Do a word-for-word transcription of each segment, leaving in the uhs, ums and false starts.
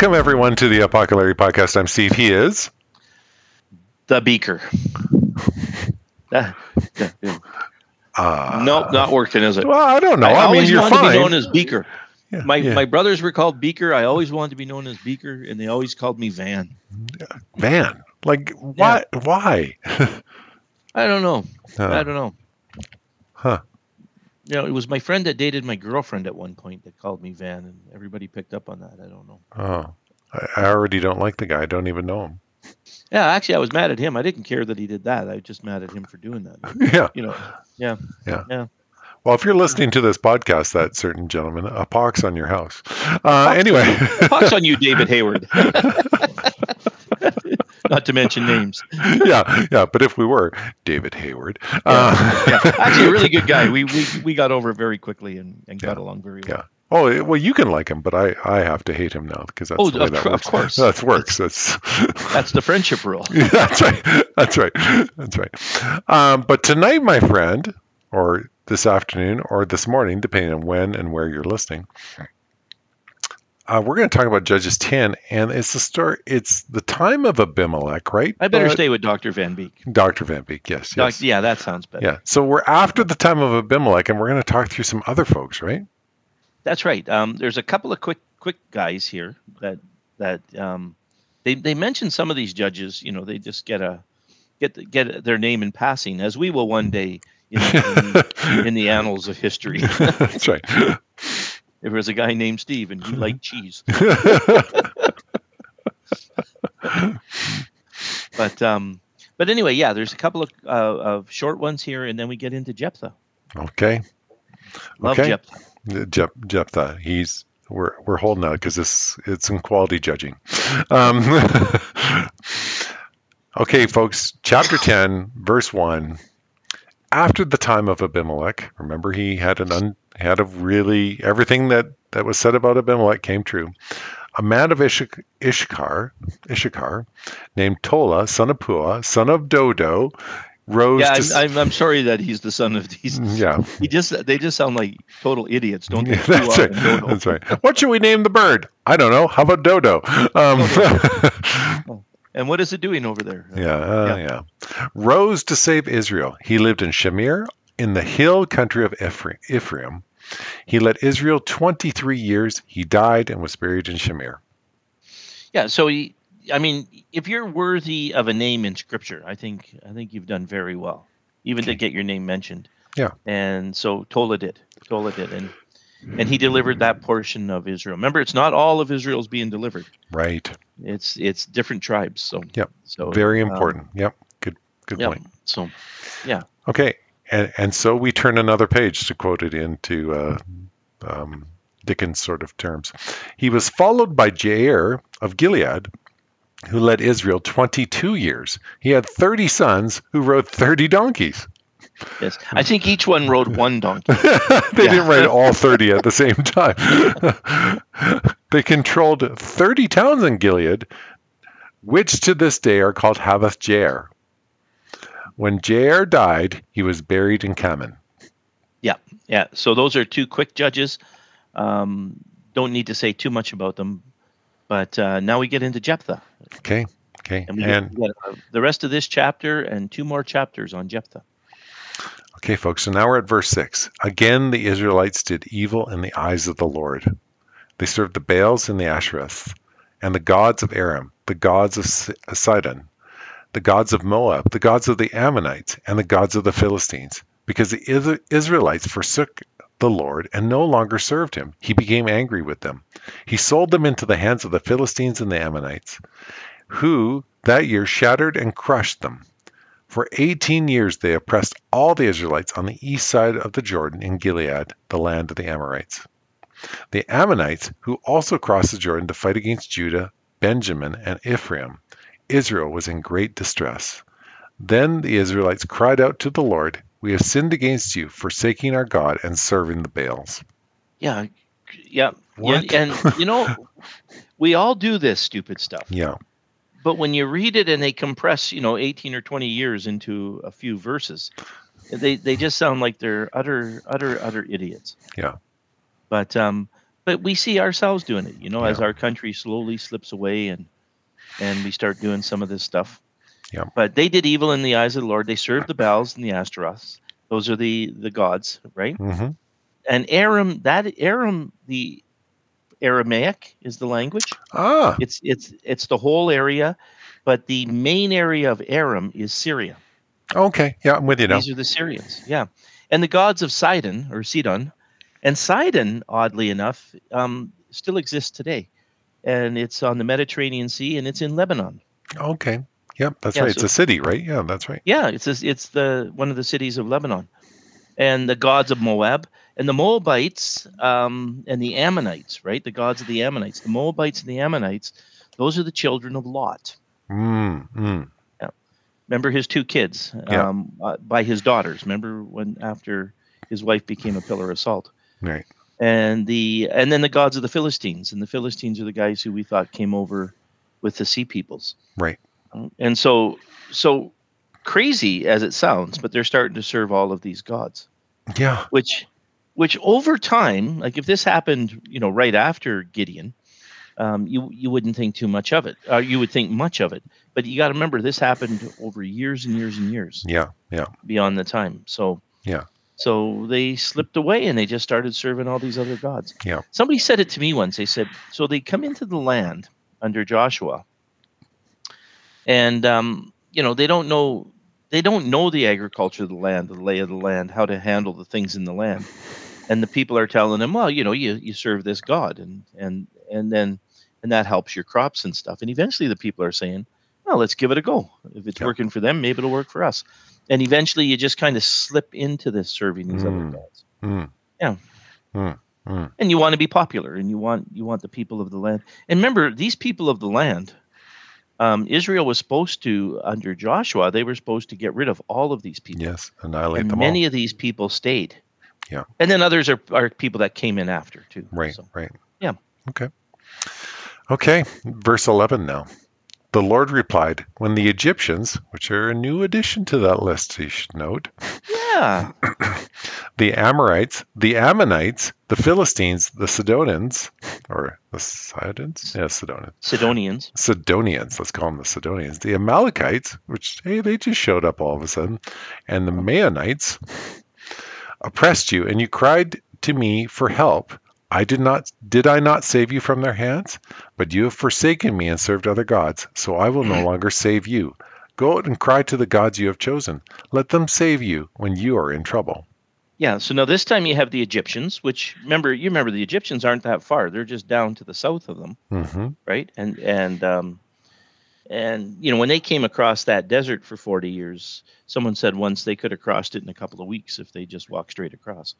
Welcome, everyone, to the Apocalypse Podcast. I'm Steve. He is... The Beaker. uh, yeah, yeah. Uh, nope, not working, is it? Well, I don't know. I, I, always mean, you're wanted fine. to be known as Beaker. Yeah, my yeah. my brothers were called Beaker. I always wanted to be known as Beaker, and they always called me Van. Van? Like, why? Yeah. Why? I don't know. Uh, I don't know. Huh. You know, it was my friend that dated my girlfriend at one point that called me Van, and everybody picked up on that. I don't know. Oh, I, I already don't like the guy. I don't even know him. Yeah, actually, I was mad at him. I didn't care that he did that. I was just mad at him for doing that. Yeah. You know. Yeah. Yeah. Yeah. Well, if you're listening to this podcast, that certain gentleman, a pox on your house. Uh, anyway. Pox on you, David Hayward. Not to mention names. yeah, yeah. But if we were David Hayward, yeah, uh, yeah. Actually, a really good guy. We we we got over very quickly and, and got Yeah. along very well. yeah. Oh, well, you can like him, but I, I have to hate him now because that's Oh, the way of, that of works. course. That works. That's That's the friendship rule. Yeah, that's right. That's right. That's right. Um, but tonight, my friend, or this afternoon, or this morning, depending on when and where you're listening, uh, we're going to talk about Judges ten, and it's the story. It's the time of Abimelech, right? I better But- stay with Doctor Van Beek. Doctor Van Beek, yes, Doc, yes. yeah, that sounds better. Yeah. So we're after the time of Abimelech, and we're going to talk through some other folks, right? That's right. Um, there's a couple of quick quick guys here that that um, they they mention some of these judges. You know, they just get a get the, get their name in passing, as we will one day in, in, in the annals of history. That's right. There was a guy named Steve, and he liked cheese. But um, but anyway, yeah, there's a couple of uh, of short ones here, and then we get into Jephthah. Okay. Love Okay. Jephthah. Jep, Jephthah, he's we're we're holding out because this it's some quality judging. Um, okay, folks, chapter ten, verse one. After the time of Abimelech, remember he had an un, had a really everything that that was said about Abimelech came true. A man of Ishak, Ishkar, Ishakar, named Tola, son of Pua, son of Dodo, rose Yeah, to. I'm, I'm I'm sorry that he's the son of these. Yeah. He just they just sound like total idiots, don't they? Yeah, that's Tua right. and Dodo. That's right. What should we name the bird? I don't know. How about Dodo? Um, And what is it doing over there? yeah, uh, yeah. Rose to save Israel. He lived in Shamir, in the hill country of Ephraim. Ephraim. He led Israel twenty-three years. He died and was buried in Shamir. Yeah. So he, I mean, if you're worthy of a name in Scripture, I think I think you've done very well, even to get your name mentioned. Yeah. And so Tola did. Tola did, and and he delivered that portion of Israel. Remember, it's not all of Israel's being delivered. Right. It's it's different tribes. So Yep. So Very um, important. Yep. Good. Good yeah. point. So yeah. Okay. And and so we turn another page to quote it into uh, um, Dickens sort of terms. He was followed by Jair of Gilead, who led Israel twenty-two years. He had thirty sons who rode thirty donkeys. Yes. I think each one rode one donkey. They Yeah. didn't ride all thirty at the same time. They controlled thirty towns in Gilead, which to this day are called Havoth Jair. When Jair died, he was buried in Kaman. Yeah, yeah. So those are two quick judges. Um, don't need to say too much about them. But uh, now we get into Jephthah. Okay, okay. And we And get, we get uh, the rest of this chapter and two more chapters on Jephthah. okay, folks, so now we're at verse six. Again, the Israelites did evil in the eyes of the Lord. They served the Baals and the Ashereths, and the gods of Aram, the gods of Si- Sidon, the gods of Moab, the gods of the Ammonites, and the gods of the Philistines. Because the Is- Israelites forsook the Lord and no longer served him, he became angry with them. He sold them into the hands of the Philistines and the Ammonites, who that year shattered and crushed them. For eighteen years they oppressed all the Israelites on the east side of the Jordan in Gilead, the land of the Amorites. The Ammonites, who also crossed the Jordan to fight against Judah, Benjamin, and Ephraim, Israel was in great distress. Then the Israelites cried out to the Lord, "We have sinned against you, forsaking our God and serving the Baals." Yeah, yeah. What? And, and you know, we all do this stupid stuff. Yeah, But when you read it and they compress, you know, eighteen or twenty years into a few verses, they, they just sound like they're utter, utter, utter idiots. yeah. But um, but we see ourselves doing it, you know, as Yeah. our country slowly slips away and and we start doing some of this stuff. Yeah. But they did evil in the eyes of the Lord. They served the Baals and the Ashtaroths. Those are the the gods, right? Mm-hmm. And Aram, that Aram, the Aramaic is the language. Ah, It's it's it's the whole area, but the main area of Aram is Syria. okay. Yeah, I'm with you now. These are the Syrians, yeah. And the gods of Sidon or Sidon, and Sidon, oddly enough, um, still exists today, and it's on the Mediterranean Sea, and it's in Lebanon. Okay. Yep, that's Yeah, right. It's so a city, right? Yeah, that's right. yeah, it's a, it's the one of the cities of Lebanon, and the gods of Moab, and the Moabites, um, and the Ammonites, right? The gods of the Ammonites, the Moabites and the Ammonites, those are the children of Lot. Mm, mm. Remember his two kids, Yeah. um, uh, by his daughters. Remember when after his wife became a pillar of salt. Right. And the and then the gods of the Philistines, and the Philistines are the guys who we thought came over with the sea peoples. Right. And so so crazy as it sounds, but they're starting to serve all of these gods, Yeah. which which over time, like if this happened, you know, right after Gideon, um, you you wouldn't think too much of it. Uh, you would think much of it, but you got to remember this happened over years and years and years Yeah. Yeah. beyond the time. So Yeah. so they slipped away and they just started serving all these other gods. Yeah. Somebody said it to me once. They said, so they come into the land under Joshua, and um, you know they don't know they don't know the agriculture of the land, the lay of the land, how to handle the things in the land. And the people are telling them, well, you know, you you serve this God, and and and then and that helps your crops and stuff. And eventually, the people are saying, well, let's give it a go. If it's Yeah. working for them, maybe it'll work for us. And eventually, you just kind of slip into this serving these other Mm. gods. Mm. Yeah. Mm. Mm. And you want to be popular, and you want you want the people of the land. And remember, these people of the land, um, Israel was supposed to, under Joshua, they were supposed to get rid of all of these people. Yes. Annihilate And them many all. of these people stayed. Yeah. And then others are, are people that came in after too. Right. So, Right. yeah. Okay. Okay. Verse eleven now. The Lord replied, when the Egyptians, which are a new addition to that list, you should note, Yeah. the Amorites, the Ammonites, the Philistines, the Sidonians, or the Sidonians? Yeah, Sidonians. Sidonians. Sidonians, let's call them the Sidonians. The Amalekites, which, hey, they just showed up all of a sudden, and the Maonites oppressed you, and you cried to me for help. I did not, did I not save you from their hands? But you have forsaken me and served other gods, so I will no longer save you. Go out and cry to the gods you have chosen. Let them save you when you are in trouble. Yeah. So now this time you have the Egyptians, which remember you remember the Egyptians aren't that far. They're just down to the south of them, Mm-hmm. right? And and um, and you know when they came across that desert for forty years, someone said once they could have crossed it in a couple of weeks if they just walked straight across.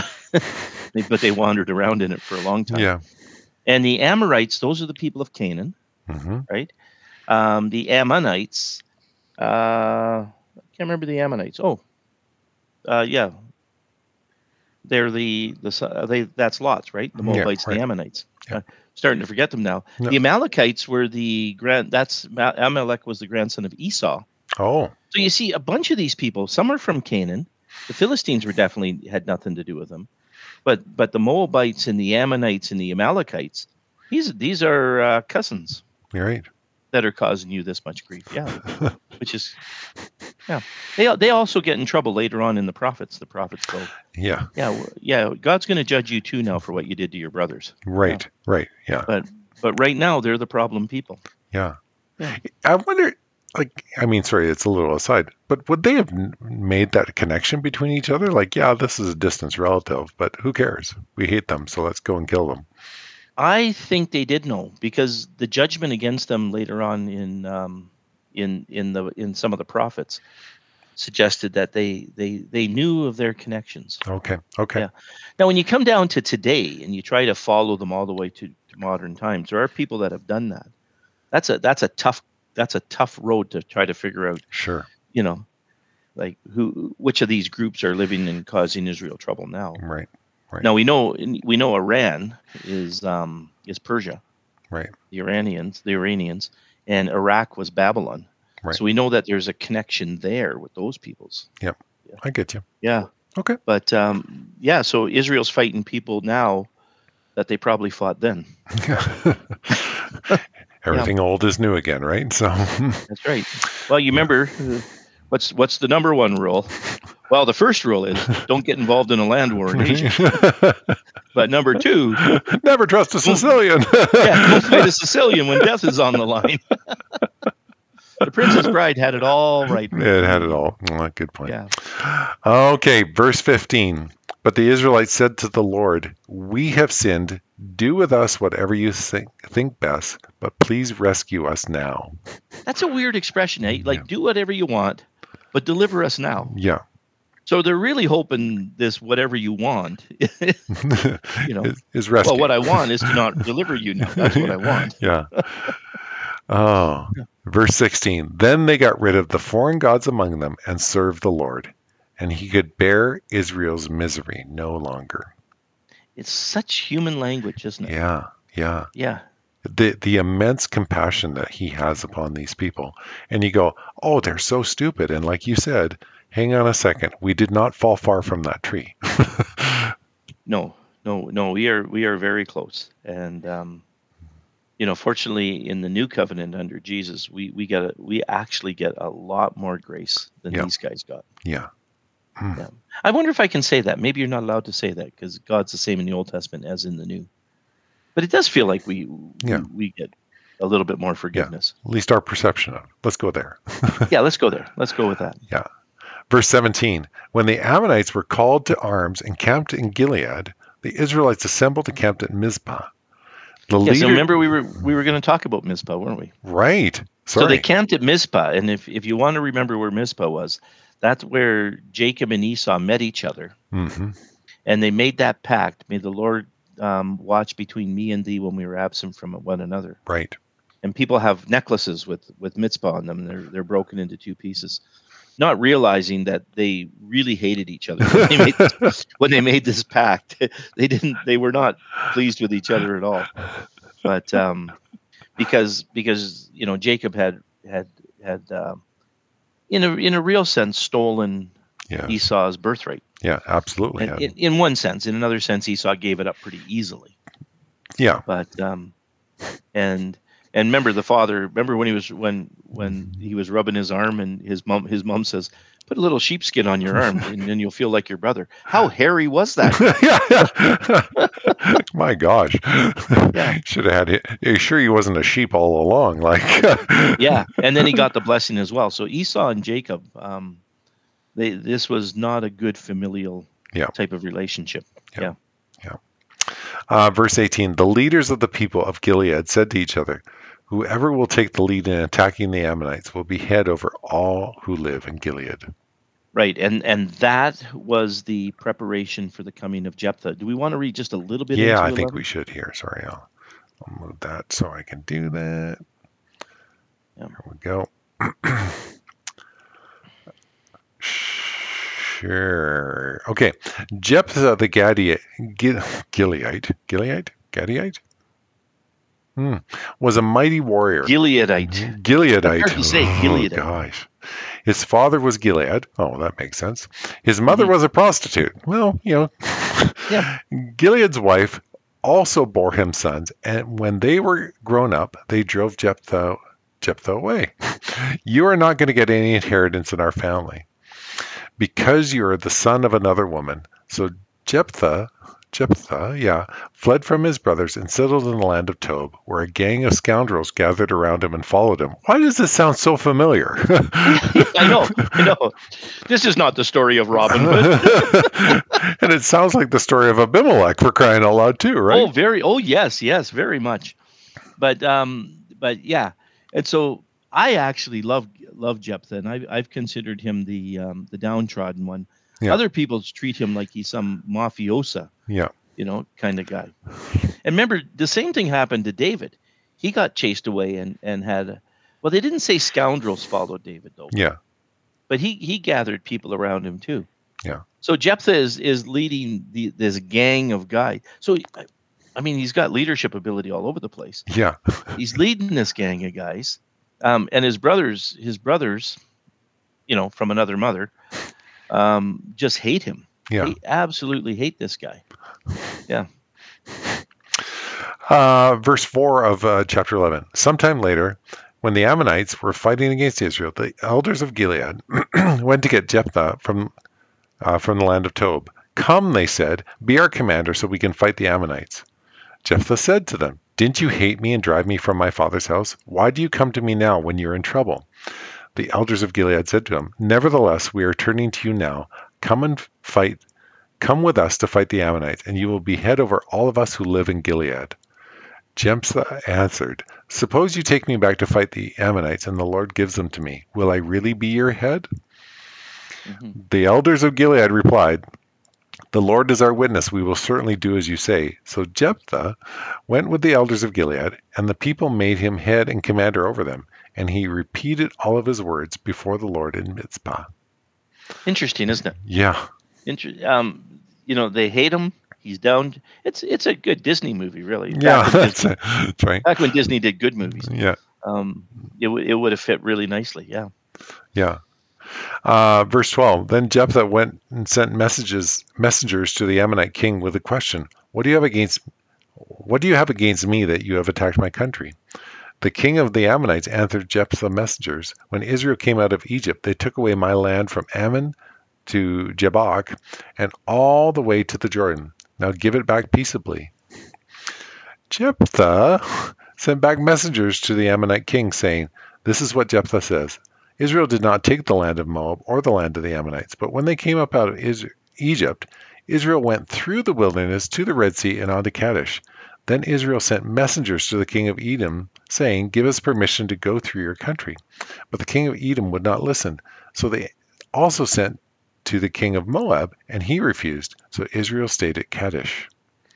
But they wandered around in it for a long time. Yeah. And the Amorites, those are the people of Canaan, Mm-hmm. right? Um, the Ammonites, uh, I can't remember the Ammonites. Oh, uh, yeah, they're the the uh, they that's Lot's, right? The Yeah, Moabites, and right. the Ammonites. Yeah. Uh, starting to forget them now. No. The Amalekites were the grand. That's Ma- Amalek was the grandson of Esau. Oh, So you see a bunch of these people. Some are from Canaan. The Philistines were definitely had nothing to do with them, but but the Moabites and the Ammonites and the Amalekites, these these are uh, cousins you're right. that are causing you this much grief. Yeah, which is yeah. They they also get in trouble later on in the prophets. The prophets go, Yeah, yeah, w- yeah. God's going to judge you too now for what you did to your brothers. right, right. Yeah, But but right now they're the problem people. yeah. Yeah. I wonder, like, I mean, sorry, it's a little aside, but would they have n- made that connection between each other? Like, yeah, this is a distant relative, but who cares? We hate them, so let's go and kill them. I think they did know because the judgment against them later on in um, in in the in some of the prophets suggested that they they they knew of their connections. Okay, okay. Yeah. Now, when you come down to today and you try to follow them all the way to, to modern times, there are people that have done that. That's a that's a tough that's a tough road to try to figure out. Sure. You know, like who which of these groups are living and causing Israel trouble now. Right, right. Now we know we know Iran is um, is Persia, right, the Iranians, the Iranians, and Iraq was Babylon. right. So we know that there's a connection there with those peoples. I get you. Yeah. Okay. But um, yeah, so Israel's fighting people now that they probably fought then. Everything yeah. old is new again, right? So that's right. Well, you remember uh, what's what's the number one rule? Well, the first rule is don't get involved in a land war in Asia. But number two, never trust a Sicilian. Yeah, don't fight a Sicilian when death is on the line. The Princess Bride had it all right. It had it all. Oh, good point. Yeah. Okay, verse fifteen. But the Israelites said to the Lord, "We have sinned. Do with us whatever you think, think best, but please rescue us now." That's a weird expression, eh? Like, yeah. do whatever you want, but deliver us now. Yeah. So they're really hoping this whatever you want, you know, is, is rescue. Well, what I want is to not deliver you now. That's what I want. Yeah. Oh, verse sixteen. Then they got rid of the foreign gods among them and served the Lord, and he could bear Israel's misery no longer. It's such human language, isn't it? Yeah, yeah. Yeah. The the immense compassion that he has upon these people. And you go, oh, they're so stupid. And like you said, hang on a second. We did not fall far from that tree. No, no, no. We are we are very close. And um, you know, fortunately, in the new covenant under Jesus, we we get a, we actually get a lot more grace than yeah. these guys got. Yeah. Hmm. Yeah. I wonder if I can say that. Maybe you're not allowed to say that because God's the same in the Old Testament as in the New. But it does feel like we yeah. we, we get a little bit more forgiveness. Yeah. At least our perception of it. Let's go there. Yeah, let's go there. Let's go with that. Yeah. Verse seventeen. When the Ammonites were called to arms and camped in Gilead, the Israelites assembled and camped at Mizpah. The yes, leader... remember we were we were going to talk about Mizpah, weren't we? Right. Sorry. So they camped at Mizpah, and if, if you want to remember where Mizpah was, that's where Jacob and Esau met each other. Mm-hmm. And they made that pact. May the Lord um, watch between me and thee when we were absent from one another. Right. And people have necklaces with, with Mizpah on them. They're they're broken into two pieces, not realizing that they really hated each other when they made this, when they made this pact. They didn't. They were not pleased with each other at all. But um, because because you know Jacob had had had um, in a in a real sense stolen yeah. Esau's birthright. Yeah, absolutely. And in, in one sense, in another sense, Esau gave it up pretty easily. Yeah. But um, and. And remember the father, remember when he was when when he was rubbing his arm and his mom his mom says, put a little sheepskin on your arm and then you'll feel like your brother. How hairy was that? My gosh. Yeah. Should have had it. Are you sure he wasn't a sheep all along? Like yeah. And then he got the blessing as well. So Esau and Jacob, um, they this was not a good familial yeah. type of relationship. Yeah. Yeah. yeah. Uh, verse eighteen, the leaders of the people of Gilead said to each other, whoever will take the lead in attacking the Ammonites will be head over all who live in Gilead. Right, and and that was the preparation for the coming of Jephthah. Do we want to read just a little bit? Yeah, into I think eleven? we should here. Sorry, I'll, I'll move that so I can do that. Yeah. There we go. Sure. Okay. Jephthah the Gilead, Gilead, Gilead, Gilead, hmm. was a mighty warrior. Gileadite. Gileadite. Hard to say Gileadite. Oh, gosh. His father was Gilead. Oh, that makes sense. His mother mm-hmm. was a prostitute. Well, you know. Yeah. Gilead's wife also bore him sons, and when they were grown up, they drove Jephthah, Jephthah away. You are not going to get any inheritance in our family, because you are the son of another woman. So Jephthah, Jephthah, yeah, fled from his brothers and settled in the land of Tob, where a gang of scoundrels gathered around him and followed him. Why does this sound so familiar? I know, I know. This is not the story of Robin Hood. And it sounds like the story of Abimelech, for crying out loud too, right? Oh, very. Oh, yes, yes, very much. But, um, but yeah, and so I actually love love Jephthah, and I, I've considered him the um, the downtrodden one. Yeah. Other people treat him like he's some mafiosa, yeah, you know, kind of guy. And remember, the same thing happened to David. He got chased away and and had, a, well, they didn't say scoundrels followed David though. Yeah, but he he gathered people around him too. Yeah. So Jephthah is is leading the this gang of guys. So I mean, he's got leadership ability all over the place. Yeah, he's leading this gang of guys. Um, and his brothers, his brothers, you know, from another mother, um, just hate him. Yeah, they absolutely hate this guy. Yeah. Uh, verse four of uh, chapter eleven. Sometime later, when the Ammonites were fighting against Israel, the elders of Gilead went to get Jephthah from uh, from the land of Tob. Come, they said, be our commander so we can fight the Ammonites. Jephthah said to them, didn't you hate me and drive me from my father's house? Why do you come to me now when you're in trouble? The elders of Gilead said to him, nevertheless, we are turning to you now. Come and fight. Come with us to fight the Ammonites, and you will be head over all of us who live in Gilead. Jephthah answered, suppose you take me back to fight the Ammonites, and the Lord gives them to me. Will I really be your head? Mm-hmm. The elders of Gilead replied, the Lord is our witness, we will certainly do as you say. So Jephthah went with the elders of Gilead, and the people made him head and commander over them, and he repeated all of his words before the Lord in Mizpah. Interesting, isn't it? Yeah. Inter- um, you know, they hate him. He's down. It's it's a good Disney movie, really. Yeah, that's, Disney, that's right. Back when Disney did good movies. Yeah. Um, it, w- it would have fit really nicely, yeah. Yeah. Uh, verse twelve, then Jephthah went and sent messages, messengers to the Ammonite king with a question, what do you have against, what do you have against me that you have attacked my country? The king of the Ammonites answered Jephthah's messengers, when Israel came out of Egypt, they took away my land from Ammon to Jabbok and all the way to the Jordan. Now give it back peaceably. Jephthah sent back messengers to the Ammonite king, saying, this is what Jephthah says. Israel did not take the land of Moab or the land of the Ammonites, but when they came up out of Egypt, Israel went through the wilderness to the Red Sea and on to Kadesh. Then Israel sent messengers to the king of Edom, saying, give us permission to go through your country. But the king of Edom would not listen. So they also sent to the king of Moab, and he refused. So Israel stayed at Kadesh.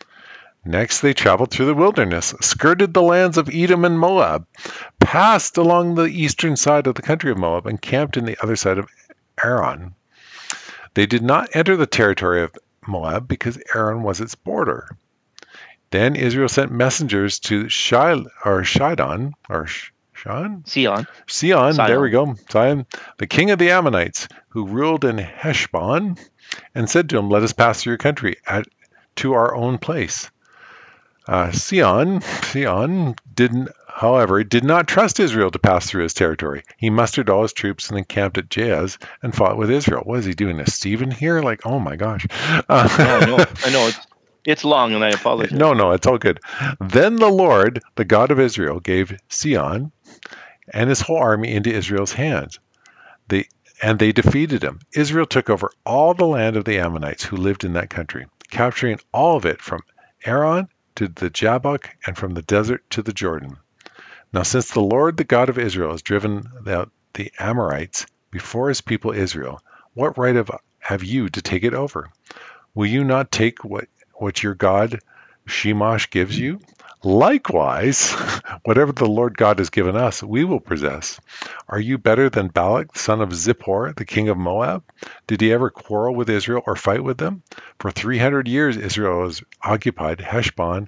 Next they traveled through the wilderness, skirted the lands of Edom and Moab, passed along the eastern side of the country of Moab, and camped in the other side of Aron. They did not enter the territory of Moab because Aron was its border. Then Israel sent messengers to Shil- or Shidon, or Shon? Sion. Sion, there we go, Sion, the king of the Ammonites, who ruled in Heshbon, and said to him, let us pass through your country at, to our own place. Uh, Sion, Sion didn't, however, did not trust Israel to pass through his territory. He mustered all his troops and encamped at Jahaz and fought with Israel. What is he doing, a Stephen here? Like, oh my gosh. Uh, no, I know, I know. It's, it's long, and I apologize. No, no, it's all good. Then the Lord, the God of Israel, gave Sion and his whole army into Israel's hands. They, and they defeated him. Israel took over all the land of the Ammonites who lived in that country, capturing all of it from Aron to the Jabbok, and from the desert to the Jordan. Now since the Lord, the God of Israel, has driven out the Amorites before his people Israel, what right have, have you to take it over? Will you not take what, what your God Shemosh gives you? Likewise, whatever the Lord God has given us, we will possess. Are you better than Balak, the son of Zippor, the king of Moab? Did he ever quarrel with Israel or fight with them? For three hundred years Israel has occupied Heshbon,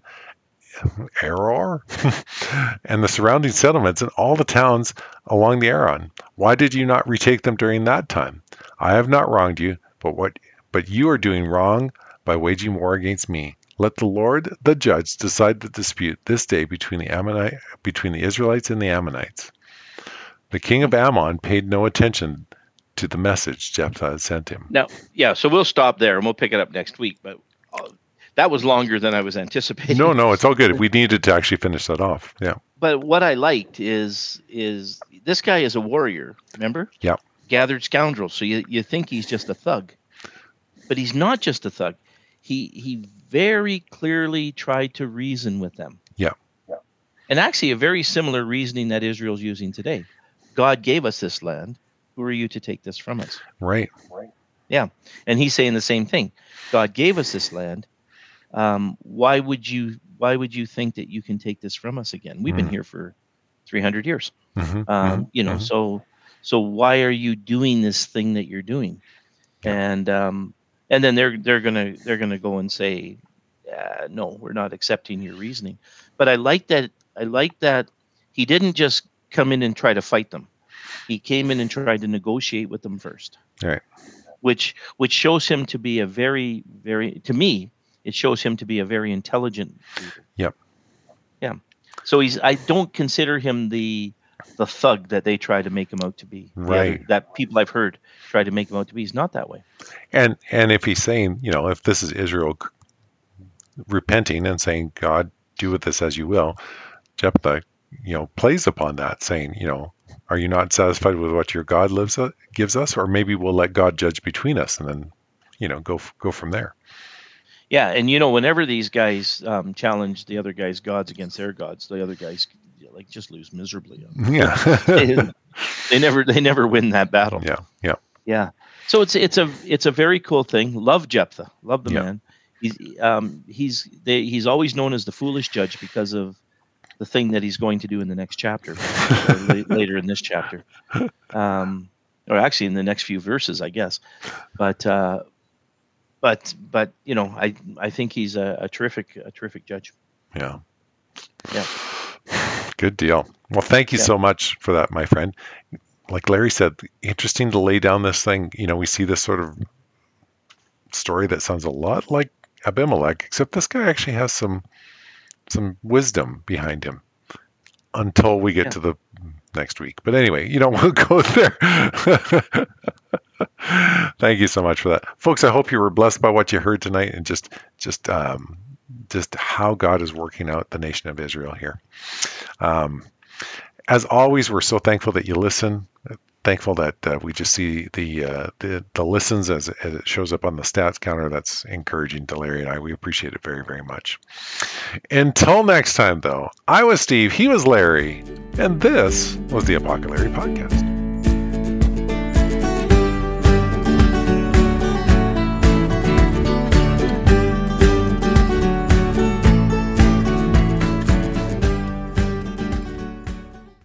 Aror, and the surrounding settlements and all the towns along the Aron. Why did you not retake them during that time? I have not wronged you, but what but you are doing wrong by waging war against me. Let the Lord, the judge, decide the dispute this day between the Ammonite, between the Israelites and the Ammonites. The king of Ammon paid no attention to the message Jephthah had sent him. Now, yeah, so we'll stop there and we'll pick it up next week. But uh, that was longer than I was anticipating. No, no, it's all good. We needed to actually finish that off. Yeah. But what I liked is is this guy is a warrior. Remember? Yeah. Gathered scoundrel. So you you think he's just a thug, but he's not just a thug. He he very clearly tried to reason with them. Yeah. yeah. And actually a very similar reasoning that Israel's using today. God gave us this land. Who are you to take this from us? Right. Right. Yeah. And he's saying the same thing. God gave us this land. Um, why would you why would you think that you can take this from us again? We've mm-hmm. been here for three hundred years. Mm-hmm. Um, you know, mm-hmm. so so why are you doing this thing that you're doing? Yeah. And um And then they're they're gonna they're gonna go and say, uh, no, we're not accepting your reasoning. But I like that I like that he didn't just come in and try to fight them. He came in and tried to negotiate with them first. Right. Which which shows him to be a very very to me it shows him to be a very intelligent leader. Yep. Yeah. So he's. I don't consider him the the thug that they try to make him out to be. The Right. Other, that people I've heard try to make him out to be. He's not that way. And and if he's saying, you know, if this is Israel repenting and saying, God, do with this as you will, Jephthah, you know, plays upon that, saying, you know, are you not satisfied with what your God lives uh, gives us, or maybe we'll let God judge between us, and then, you know, go go from there. Yeah, and you know, whenever these guys um, challenge the other guys' gods against their gods, the other guys like just lose miserably. Yeah. they, they never they never win that battle. Yeah. Yeah. Yeah. So it's it's a it's a very cool thing. Love Jephthah. Love the Yeah. man. He's um he's they, he's always known as the foolish judge because of the thing that he's going to do in the next chapter, or la- later in this chapter, um, or actually in the next few verses, I guess. But uh, but but you know, I I think he's a, a terrific a terrific judge. Yeah. Yeah. Good deal. Well, thank you Yeah. so much for that, my friend. Like Larry said, interesting to lay down this thing. You know, we see this sort of story that sounds a lot like Abimelech, except this guy actually has some some wisdom behind him until we get Yeah. to the next week. But anyway, you know, we'll go there. Thank you so much for that. Folks, I hope you were blessed by what you heard tonight, and just just um, just how God is working out the nation of Israel here. Um, as always, we're so thankful that you listen. Thankful that uh, we just see the, uh, the the listens as, as it shows up on the stats counter. That's encouraging to Larry and I. We appreciate it very, very much. Until next time, though, I was Steve, he was Larry, and this was the Apocalypse Podcast.